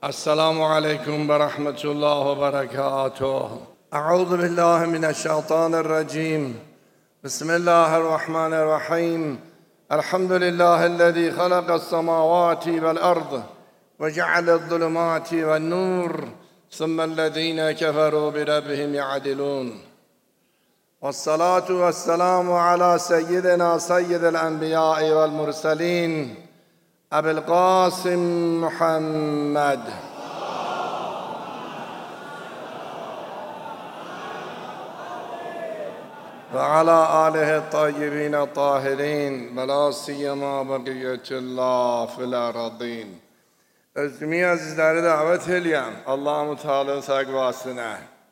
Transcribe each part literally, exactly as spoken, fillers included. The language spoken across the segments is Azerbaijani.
السلام عليكم ورحمة الله وبركاته. أعوذ بالله من الشيطان الرجيم. بسم الله الرحمن الرحيم. الحمد لله الذي خلق السماوات والأرض وجعل الظلمات والنور ثم الذين كفروا بربهم يعدلون. والصلاة والسلام على سيدنا سيد الأنبياء والمرسلين أبي القاسم محمد وعلى آله الطيبين الطاهرين ولا سيما بقية الله في الأرضين. Özümü əzizləri dəvət eləyəm Allah-u Teala'nın təqvasına.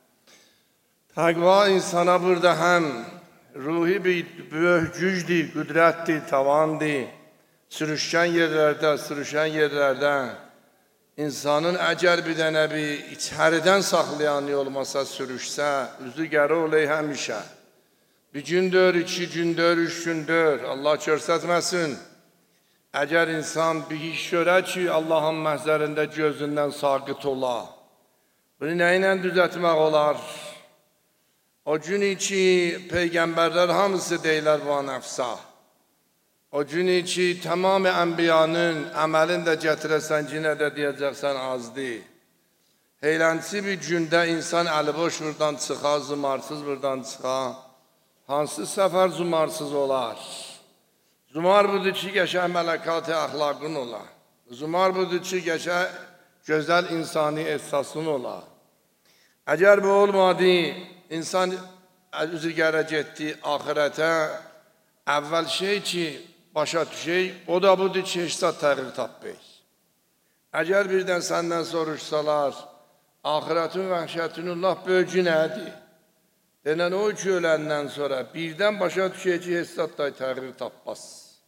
Təqva insana burada həm ruhi bir böyük gücdür, qüdrətdir, tavandır. Sürüşkən yerlərdə, sürüşən yerlərdə insanın əgər bir dənə bir içəridən saxlayan olmasa, sürüşsə, üzü gəri olay həmişə. Bir gündür, iki gündür, üç gündür, Allah görsətməsin. Əgər insan bir iş görə ki, Allahın məhzərində gözündən saqit ola, bunu nə ilə düzətmək olar? O gün ki, Peyğəmbərlər hamısı deyilər bu nəfsə. O gün ki, tamam ənbiyanın əməlini də gətirəsən, yenə də deyəcəksən azdır. Heylənçi bir gündə insan əliboş buradan çıxa, zumarsız buradan çıxa, hansı səfər zumarsız olar? Zumar budur ki, qəşəng mələkat-ı əxlaqın ola. Zumar budur ki, qəşəng gözəl insani ehsasın ola. Əgər bu olmadı, insan üzü gərə getdi axirətə, əvvəl şey ki, başa düşək, o da budur ki, heç zat təğyir tapmayıq. Əgər birdən səndən soruşsalar, axirətin vəhşətinin laf böyücü nədir? Denən o ki, öləndən sonra birdən başa düşək ki, heç zat da təğyir tapmaz.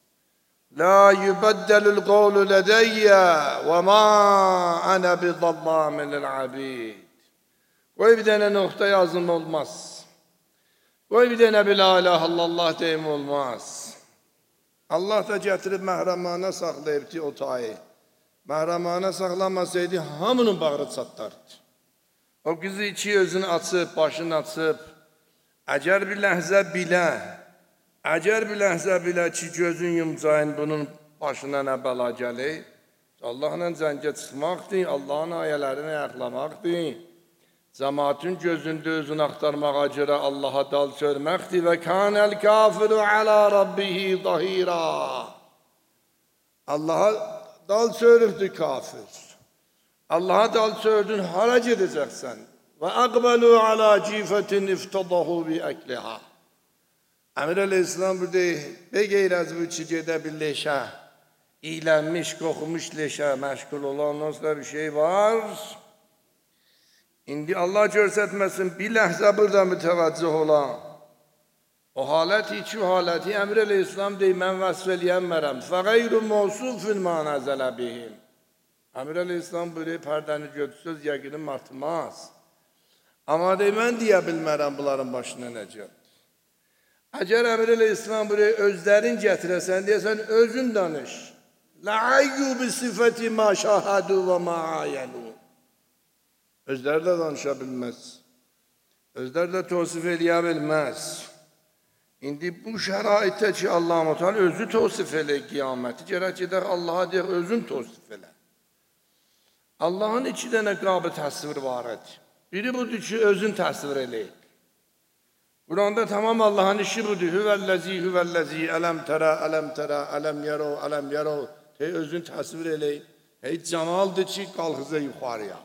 La yubəddəlül qavlu lədəyyə və ma ənə bizallaminil abid. Qoy bir dənə nöqtə yazım olmaz. Qoy bir dənə bir la ilahe illallah deyim olmaz. Allah da gətirib məhrəmanə saxlayıbdı o tayı. Məhrəmanə saxlamasaydı hamının bağrı çatlardı. O qızı iki özünü açıb, başını açıb, əgər bir ləhzə bilə, əgər bir ləhzə bilə ki, gözün yumcayın bunun başına nə bəla gəlir, Allahla cəngə çıxmaqdır, Allahın ayələrini əxlamaqdır, cəmaatın gözündə özünü axtarmağa görə Allaha dal çörməkdir və kânəl kafiru alə rabbihi zahira. Allaha dal çörübdür kafir. Allaha dal çördün, hara gedəcəksən? Və əqbəlu alə cifətin iftadahu bi əkliha. Əmir Əleyhisselam burada beqeyrəz bu ki, gedə bir leşə, iylənmiş, qoxumuş leşə, məşğul olan olsa bir şey var. İndi Allah görsətməsin, bir ləhzə burada mütəvəccüh olan. O haləti, iki haləti Əmir Əleyhisselam deyir, mən vəsf eləyənmərəm. Fəqeyru mavsufun ma nəzələ bihim. Əmir Əleyhisselam buyuruyor, pərdəni götürsüz, yəqinim artmaz. Amma deyir, mən deyə bilmərəm bunların başına nə gəldi. Əgər Əmir Əleyhisselam buyuruyor, özlərin gətirəsən, deyəsən, özün danış. Lə'ayyu bi sifəti ma şahadu və ma ayənu. Özləri də danışa bilməz. Özləri də tosif eləyə bilməz. İndi bu şəraitdə ki, Allah-u Teala özü tosif elə qiyaməti, gərək edək Allaha deyək, özün tosif elə. Allahın iki dənə qabı təsvir var edir. Biri budur ki, özün təsvir eləyib. Quranda tamam Allahın işi budur. Hüvəlləzi, hüvəlləzi, ələm tərə, ələm tərə, ələm yərə, ələm yərə. Hey, özün təsvir eləyib. Hey, camaldır ki, qalxıza yuxarıya.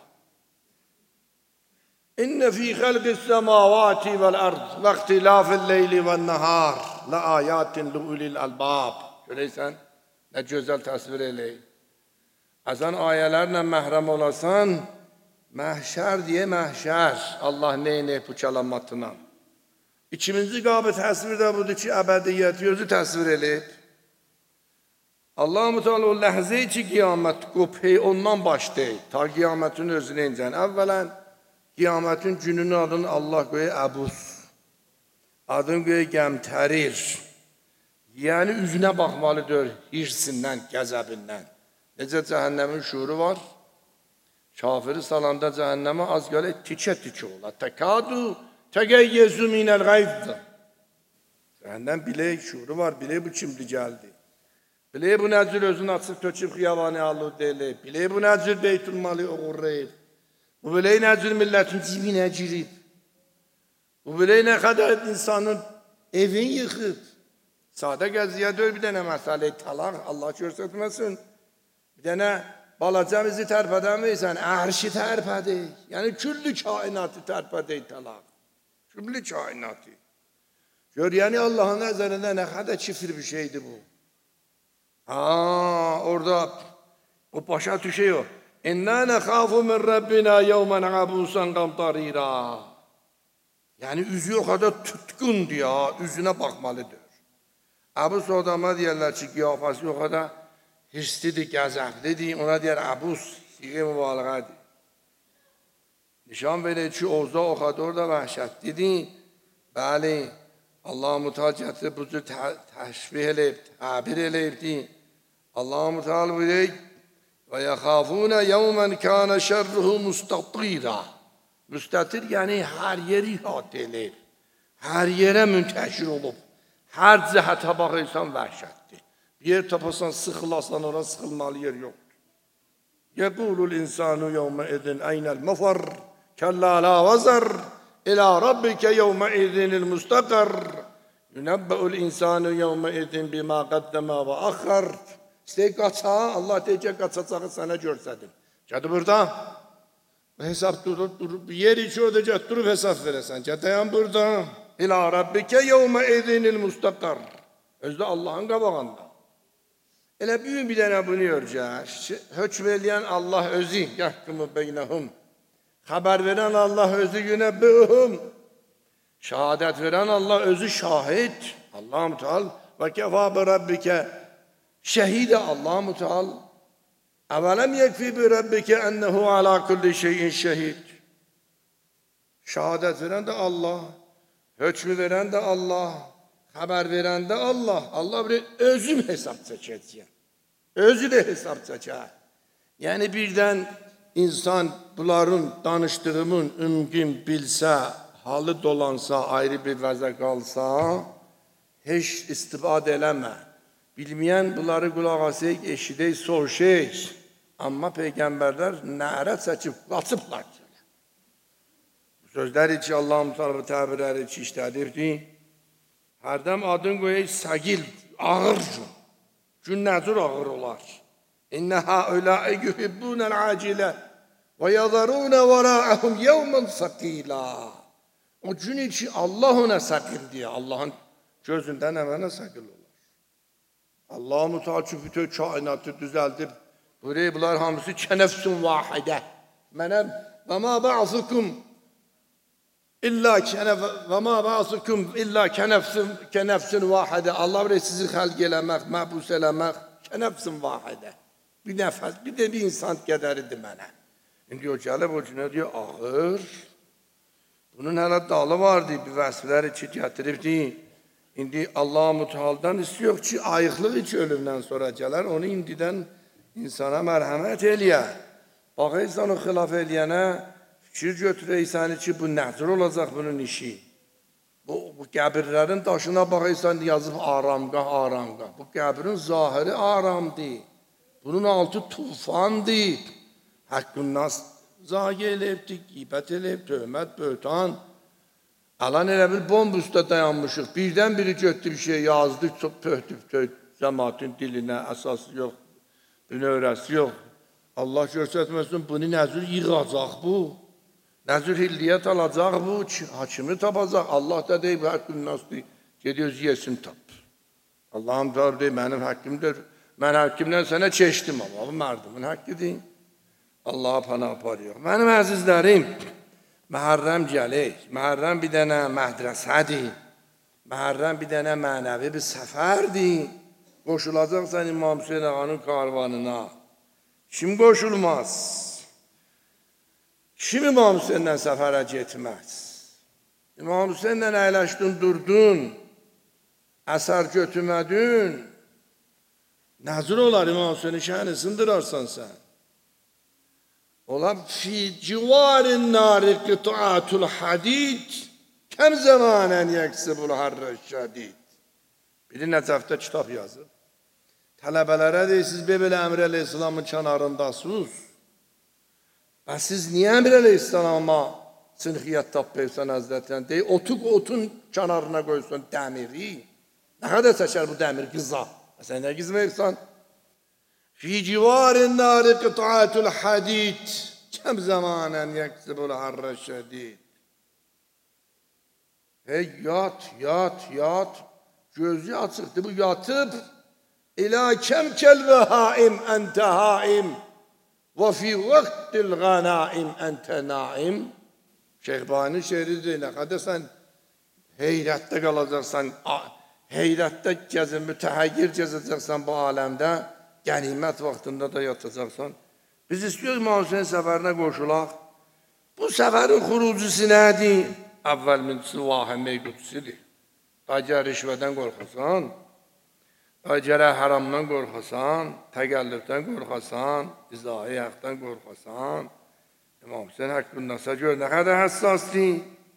İnnə fi xəlqis səmavati vəl-ərd və ixtilafil leyli vəl-nəhar lə ayatin lü'ulil əlbab. Görəysən, nə gözəl təsvir eləyib. Əsən ayələrlə məhrəm olasan, məhşər deyə məhşər, Allah neynəyib bu kəlamatına. İkinci qabı təsvir də budur ki, əbədiyyət özü təsvir eləyib. Allah-u Teala o ləhzə ki, qiyamət qopey ondan başlayıb, ta qiyamətin özünə incən. Əvvələn, qiyamətin gününün adını Allah qoyur Əbus, adını qoyur Qəmtərir. Yəni, üzünə baxmalıdır hirsindən, qəzəbindən. Necə cəhənnəmin şuuru var? Kafiri salanda cəhənnəmə az gələ tikə-tikə ola. Təkadu təqəyyəzu minəl qayzdı. Cəhənnəm bilək, şuuru var, bilək bu kimdir gəldi. Bilək bu nəcür özünü açıb töküb xiyabani alud eləyib. Bilək bu nəcür beytülmalı uğurlayıb. Bu bilək nəcür millətin cibinə girib. Bu bilək nə qədər insanın evin yıxıb. Sadə qəziyə dör bir dənə məsələ talaq, Allah göstərməsin. Bir dənə balaca bizi tərpədəməysən, ərşi tərpədik. Yəni küllü kainatı tərpədik talaq. Küllü kainatı. Gör, yəni Allahın nəzərində nə qədər çifir bir şeydir bu. Haa, orada o başa düşüyor. İnnə nəxafu min Rabbina yevmən abusan qamtarira. Yəni üzü o qədər tutqundur ya, üzünə baxmalıdır. Abus o adama deyərlər ki, qiyafəsi o qədər hirslidir, qəzəblidir. Ona deyər abus, siğə mübaliğədir. Nişan verir ki, Oğuzda o qədər da vəhşətlidir. Bəli, Allah-u Teala gətirib bu cür təşbih eləyib, təbir eləyibdir. Allah-u Teala bilir və yəxafuna yevmən kana şerruhu mustatira. Müstatir yəni hər yeri ihatə eləyir. Hər yerə müntəşir olub. Hər cəhətə baxırsan vəhşətdir. Bir yer tapasan, sıxılasan, ora sıxılmalı yer yoxdur. Yəqulul insanu yevmə idin aynəl məfar, kəllə la vəzər, İlâ rabbike yevmə idinil müstəqər, yünəbbəul insanu yevmə idin bimə qəddəmə və axar. İstəyək qaça, Allah deyəcək qaçacağı sənə görsədim. Gədi burada, hesab durub, durub, yer içi ödəcək, durub hesab verəsən. Gədəyən burada, İlâ rabbike yevmə idinil müstəqər. Özdə Allahın qabağında. Elə bir bir dənə bunu görəcək, hökm eləyən Allah özü, yəhkümü beynəhum. Xəbər verən Allah özü yünəbbihum. Şəhadət verən Allah özü şahid. Allah-u Teala və kəfə bi rabbikə şəhidə. Allah-u Teala əvələm yekfi bi rabbikə ənəhu alə kulli şeyin şəhid. Şəhadət verən də Allah, hökmü verən də Allah, xəbər verən də Allah. Allah bilir, özüm hesab çəkəcəyəm. Özü də hesab çəkər. Yəni birdən İnsan bunların danışdığımın ümgün bilsə, halı dolansa, ayrı bir vəzə qalsa, heç istifadə eləmə. Bilməyən bunları qulaq asək, eşidək, soruşək. Amma Peyğəmbərlər nərə çəkib, qaçıblar. Bu sözləri ki, Allah-u Teala təbirləri ki, işlədirdi. Hərdəm adın qoyək, səgil, ağır gün. Gün nəcür ağır olar. İnnə həuləə yuhibbunəl acilə və yəzərunə vərəəhum yevmən səqila. O gün içi Allah ona səqil deyə, Allahın gözündən əmənə səqil olar. Allah-u Teala ki, bütün kainatı düzəldib, buraya bunlar hamısı kənəfsun vahidə. Mənə və ma ba'zukum İlla və ma ba'zukum illa kənəfsun vahidə. Allah bilir sizi xəlq eləmək, məhbus eləmək, kənəfsun vahidə. Bir nəfəs, bir də bir insan qədəridir mənə. İndi o gəlib o günə deyir, ağır. Bunun hələ dalı vardı, bir vəsfləri ki, gətiribdi. İndi Allah-u Teala'dan istiyor ki, ayıqlıq ki, ölümdən sonra gələr, onu indidən insana mərhəmət eləyər. Baxırsan o xilaf eləyənə, fikir götürəysən ki, bu nəcür olacaq bunun işi. Bu, bu qəbirlərin daşına baxırsan, yazıb aramqah, aramqah. Bu qəbirin zahiri aramdır. Bunun altı tufandır. Haqqın nas zahir eləyibdir, qibət eləyib, töhmət, böhtan. Alan elə bil bomb üstə dayanmışıq. Birdən biri götdü bir şey yazdı, çox pöhtüb cəmatın dilinə, əsası yox, bünövrəsi yox. Allah göstərməsin, bunu nəzür yığacaq bu. Nəzür hilliyyət alacaq bu, hakimi tapacaq. Allah da deyib, haqqın nasdır, gediyoruz yesin tap. Allah'ım da deyib, mənim haqqımdır. Mən haqqimdən sənə çeşdim ama, bu mərdumun haqqıdır. Allah'a pana aparıyor. Mənim əzizlərim, Məhərrəm gəlir. Məhərrəm bir dənə mədrəsədir. Məhərrəm bir dənə mənəvi bir səfərdir. Qoşulacaqsan İmam Hüseyin ağanın karvanına. Kim qoşulmaz? Kim İmam Hüseyinlə səfərə getməz? İmam Hüseyinlə əyləşdin, durdun, əsər götürmədin. Nəzir olar İmam Hüseyini şəhəni sındırarsan sən. Ola fi civarin nari qit'atul hadid kəm zamanən yəksibul harrə şədid. Biri Nəcəfdə kitab yazıb. Tələbələrə deyir, siz belə Əmr Əleyhisselamın kənarındasınız. Və siz niyə Əmr Əleyhisselama sınxiyyət tapıyırsan Həzrətən? Deyir, otuq otun kənarına qoysun dəmiri. Nə qədər çəkər bu dəmir qıza? Sən nə qızmayırsan? Fi civarin nari qit'atul hadid kəm zamanən yəksibul harrə şədid. Hey yat, yat, yat. Gözü açıqdır, bu yatıb. İlâ kəmkel və haim əntə haim və fi vəqtil qənaim əntə naim. Şeyhbani şeiri deyil, nə qədər sən heyrətdə qalacaqsan, heyrətdə gəzin, mütəhəyyir gəzəcəksən bu aləmdə, qənimət vaxtında da yatacaqsan. Biz istiyoruz Məhəmməd səfərinə qoşulaq. Bu səfərin xurucusu nədir? Əvvəl mincisi vahimə-i qudsidir. Əgər rişvədən qorxasan, əgər haramdan qorxasan, təqəllübdən qorxasan, izahi haqdan qorxasan, İmam Hüseyin haqqındasa gör, nə qədər həssasdır.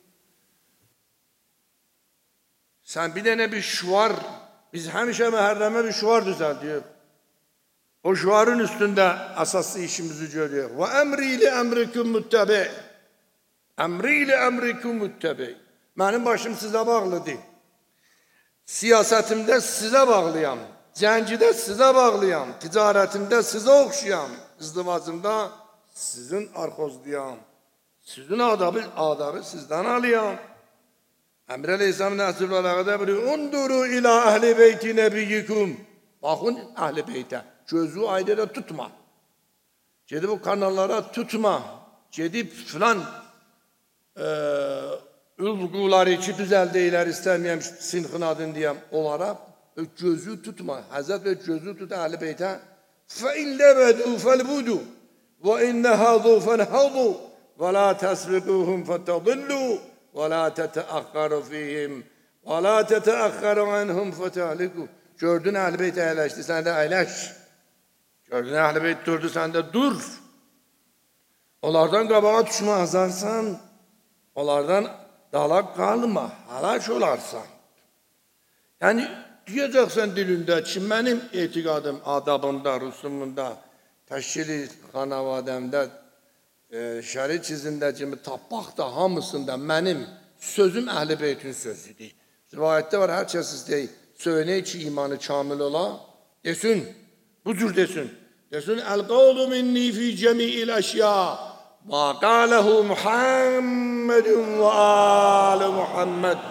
Sən bir dənə bir şuar, biz həmişə məhərrəmə bir şuar düzəldiyor. O şuarın üstündə əsaslı işimizi görüyor. Və əmri ilə əmrikum müttəbi. Əmri ilə əmrikum müttəbi. Mənim başım sizə bağlıdır. Siyasetimdə sizə bağlıyam, cəngidə sizə bağlıyam, ticarətimdə sizə oxşuyam, izdivacımda sizin arxozluyam, sizin adabı, adabı sizdən alıyam. Əmr Əleyhisselam Nəsrül Ələqədə buyuruyor, unduru ilə əhl-i beyti nəbiyyikum. Baxın əhl-i beytə, gözü aydədə tutma. Gedib o kanallara tutma, gedib filan eee ülquları ki, düzəl deyilər, istəməyəm, sinxin adını deyəm, onlara gözü tutma. Həzrət və gözü tut əhl-i beytə. فَاِنْ لَبَدُوا فَالْبُدُوا وَاِنَّ هَذُوا فَنْهَضُوا وَلَا تَسْبِقُوهُمْ فَتَضِلُّوا وَلَا تَتَأَخَّرُوا فِيهِمْ وَلَا تَتَأَخَّرُوا عَنْهُمْ فَتَهْلِكُوا. Gördün əhl-i beytə əyləşdi, sən də əyləş. Gördün əhl-i beyt durdu, sən də dur. Onlardan qabağa düşmə azarsan, onlardan dala qalma, həlak olarsan. Yəni, deyəcəksən dilində ki, mənim etiqadım, adabımda, rüsumunda, təşkili xanavadəmdə, e, şəri çizində kimi tapmaq da hamısında mənim sözüm Əhl-i Beytin sözüdür. Rivayətdə var, hər kəs istəyir, söyləyək ki, imanı kamil ola, desin, bu cür desin. Desin, əl-qavlu minni fi cəmi'il əşya. Ma qaləhu Muhammedun və alə Muhammed.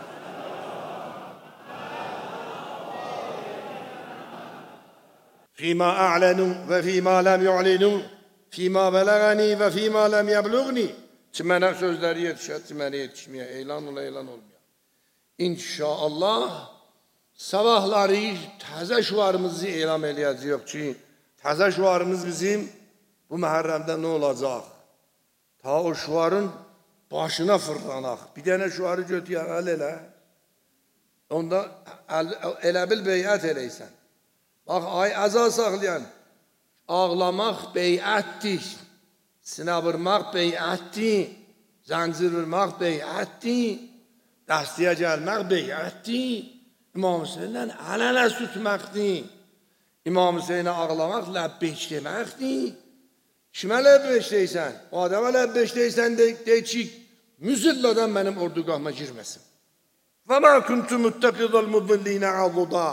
Fīmā a'lenu və fīmā ləm yu'linu, fīmā bələğəni və fīmā ləm yəbluğni. Ki mənə sözləri yetişər, ki mənə yetişməyə, elan ola, elan olmaya. İnşallah, sabahları təzə şuarımızı elan eləyəcəyik ki, təzə şuarımız bizim bu məhərrəmdə nə olacaq? Ta o şuarın başına fırlanaq. Bir dənə şuarı götüyək, əl elə. Onda elə bil beyət eləysən. Bax, ay əza saxlayan, ağlamaq beyətdir, sinə vurmaq beyətdir, zəncir vurmaq beyətdir, dəstiyə gəlmək beyətdir, İmam Hüseyinlə əl-ələ sütməkdir, İmam Hüseyinə ağlamaq ləbbeyk deməkdir. Kimə ləbbeyk deysən? O adama ləbbeyk deysən deyək ki, müzilladan mənim ordugahıma girməsin. Və mə kuntu müttəqidəl mudillinə azuda.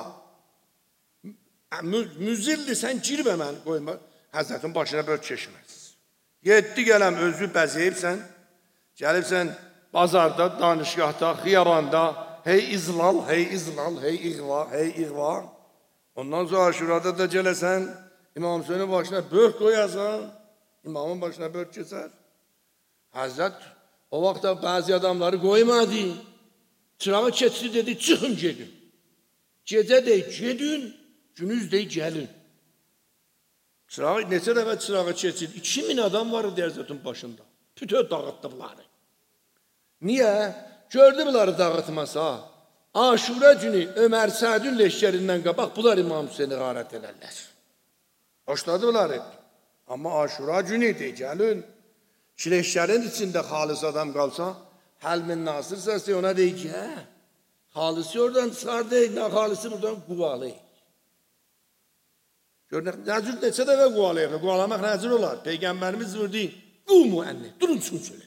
Müzilli sən girmə məni qoyma, Həzrətin başına bölç keçməz. Yetdi gələm özü bəzəyibsən, gəlibsən bazarda, danışqahda, xiyabanda, hey izlal, hey izlal, hey iğva, hey iğva. Ondan sonra şurada da gələsən, İmam Hüseynin başına bölç qoyasan, İmamın başına bölç keçər. Həzrət o vaxtda bəzi adamları qoymadı, çırağı keçdi dedi, çıxın gedin. Gecə deyik, gedin. Günüz deyil, gəlin. Çırağı, neçə dəfə çırağı keçir? iki min adam var idi Həzrətin başında. Bütün dağıtdı bunları. Niyə? Gördü bunları dağıtmasa. Aşura günü Ömər Sədün leşkərindən qabaq bunlar İmam Hüseyni qarət elərlər. Başladı bunları. Ama Aşura günüydü, gəlin. Çileşlerin içinde halis adam kalsa, helmin nasır sesi ona deyik ki, hə, halisi oradan çıxardayıq, nə halisi buradan quvalayıq. Görünək, nəcür neçə dəfə quvalayıq, quvalamaq nəcür olar? Peygamberimiz vurdu, qumu ənni, durun çıxın şöyle.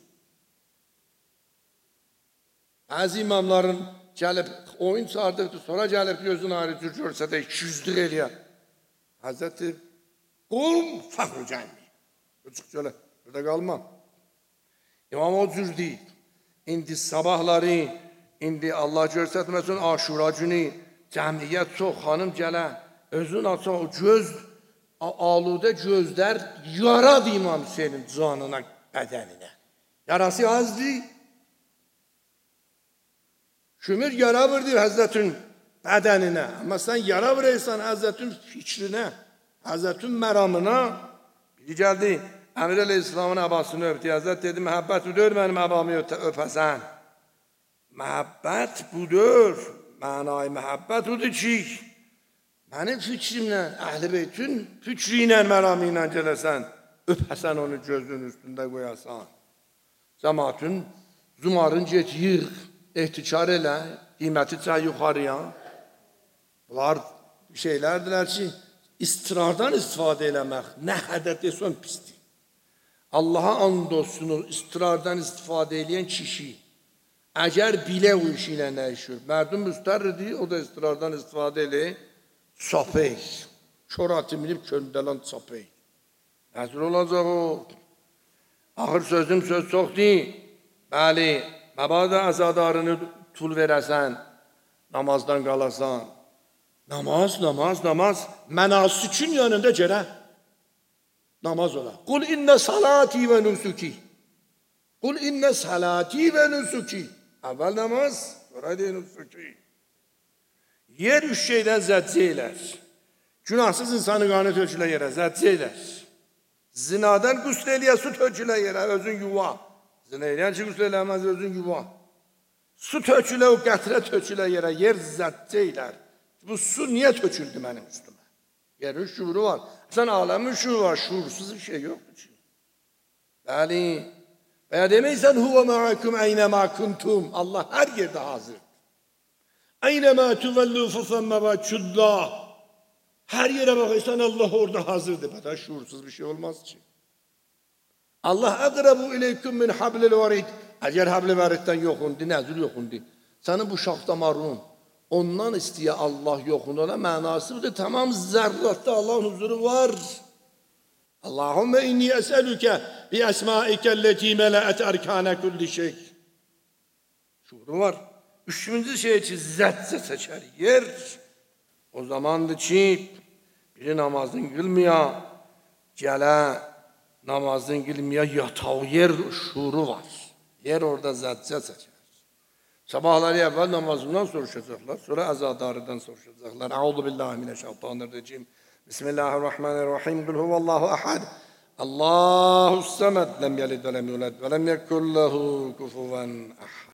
Bazı imamların gəlib, oyun çağırdıqdır, sonra gəlib gözün ayrıcı görsə də iki yüzlük eləyər. Hazreti, qum fəxr cənni. Çıx şöyle, burada qalmam. İmam o cür değil. İndi sabahları, indi Allah görsətməsin Aşura günü, cəmiyyət çox, xanım gələ, özün açan o göz, aludə gözlər yaradı İmam Hüseynin canına, bədəninə. Yarası azdır. Kümür yara vurdur Həzrətin bədəninə. Amma sən yara vuraysan Həzrətin fikrinə, Həzrətin məramına. Biri gəldi, Əmir Əl-İslamın əbasını öpdü. Həzrət dedi, məhəbbət budur, mənim əbamı öpəsən. Məhəbbət budur. Mənay məhəbbət budur ki, mənim fikrimlə, əhl-i beytün fikri ilə, məramı ilə gələsən, öpəsən onu gözünün üstündə qoyasan. Cəmatın, zumarın get yığ, ehtikar elə, qiyməti çay yuxarıya. Bunlar şeylərdirlər ki, istirardan istifadə eləmək, nə qədər desən pisdir. Allaha and olsun, istirardan istifadə edən kişi, əgər bilə o işi ilə nə işir, mərdum müstərridir, o da istirardan istifadə elə, çapək, kör atı minib köndələn çapək. Nəzir olacaq o? Axır sözüm söz çox deyil. Bəli, məbadə əzadarını tul verəsən, namazdan qalasan. Namaz, namaz, namaz, mənasükün yanında gərə namaz ola. Qul innə salati və nusuki. Qul innə salati və nusuki. Əvvəl namaz, sonra deyin nusuki. Yer üç şeydən zəccə elər. Günahsız insanı qanı tökülə yerə, zəccə elər. Zinadan qüsl eləyə, su tökülə yerə, özün yuva. Zina eləyən ki, qüsl eləməz, özün yuva. Su tökülə, o qətrə tökülə yerə, yer zəccə elər. Bu su niyə töküldü mənim üstümə? Yerin şuuru var. Sən aləmin şuuru var, şuursuz bir şey yoxdur ki. Bəli, və ya deməksən, huvə məakum əynəmə kuntum. Allah hər yerdə hazırdır. Əynəmə tüvəllu fəfəmmə və küdlah. Hər yerə baxırsan, Allah orada hazırdır. Bədə şuursuz bir şey olmaz ki. Allah əqrəbu ileyküm min hablil varid. Əgər habli variddən yoxundu, nəzir yoxundu. Sənin bu şax damarın, ondan istəyə Allah yoxun ola, mənası budur, tamam zərratda Allahın huzuru var. Allahümme inni əsəlükə bi əsmaikəlləti mələət ərkanə kulli şey. Şuuru var. Üçüncü şey ki, zətcə çəkər yer. O zamandır ki, biri namazın qılmaya, gələ namazın qılmaya yatağı yer şuuru var. Yer orada zətcə çəkər. Sabahları əvvəl namazından soruşacaqlar, sonra əzadarıdan soruşacaqlar. Əuzu billahi mineşşeytanirracim. Bismillahirrahmanirrahim. Qul huvallahu ahad. Allahus samed. Lem yelid ve lem yulad ve lem yekul lehu kufuven ahad.